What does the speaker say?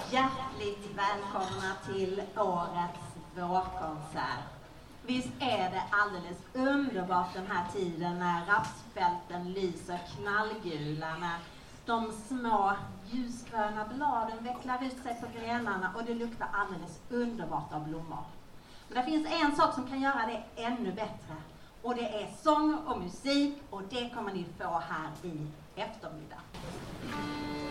Hjärtligt välkomna till årets vårkonsert. Visst är det alldeles underbart den här tiden när rapsfälten lyser knallgula, när de små ljusgröna bladen vecklar ut sig på grenarna och det luktar alldeles underbart av blommor. Men det finns en sak som kan göra det ännu bättre, och det är sång och musik, och det kommer ni få här i eftermiddag.